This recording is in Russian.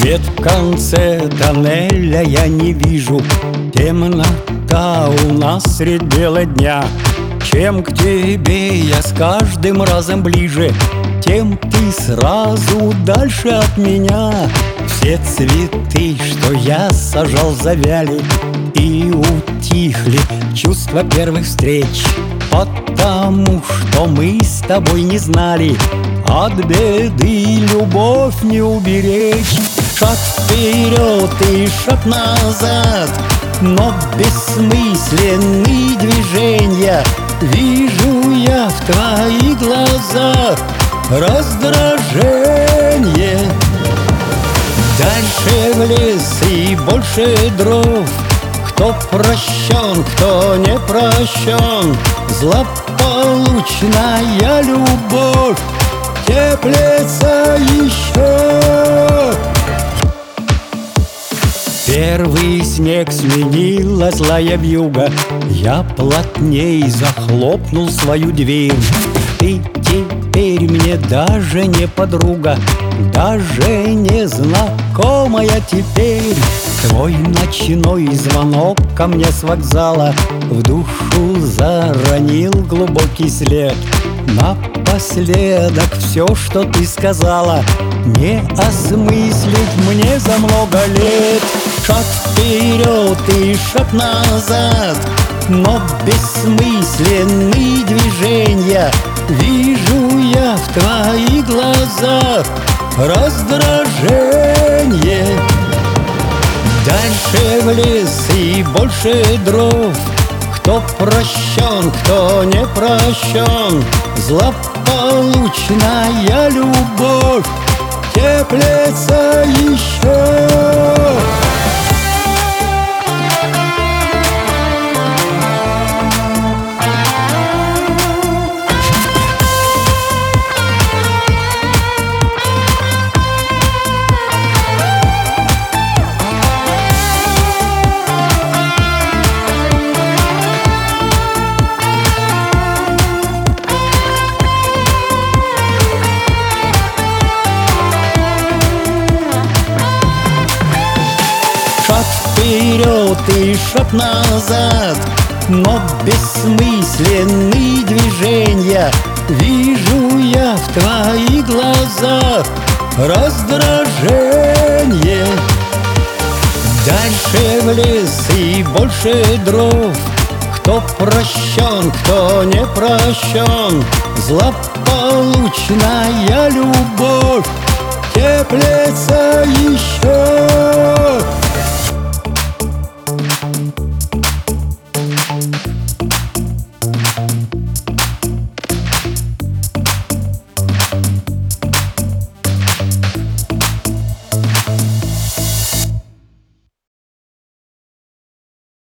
Свет в конце тоннеля я не вижу, темнота у нас средь бела дня. Чем к тебе я с каждым разом ближе, тем ты сразу дальше от меня. Все цветы, что я сажал, завяли и утихли чувства первых встреч, потому что мы с тобой не знали, от беды любовь не уберечь. Шаг вперед и шаг назад, но бессмысленные движения. Вижу я в твоих глазах раздражение. Дальше в лес и больше дров. Кто прощен, кто не прощен, злополучная любовь теплится еще. Первый снег сменила злая вьюга, я плотней захлопнул свою дверь. Ты теперь мне даже не подруга, даже не знакомая теперь. Твой ночной звонок ко мне с вокзала в душу заронил глубокий след. Напоследок все, что ты сказала, не осмыслить мне за много лет. Шаг вперед и шаг назад, но бессмысленные движения. Вижу я в твоих глазах раздражение. Дальше в лес и больше дров. Кто прощен, кто не прощен, злополучная любовь теплится еще. Шаг вперед и шаг назад, но бессмысленные движения. Вижу я в твоих глазах раздражение. Дальше в лес и больше дров. Кто прощен, кто не прощен, злополучная любовь теплится еще.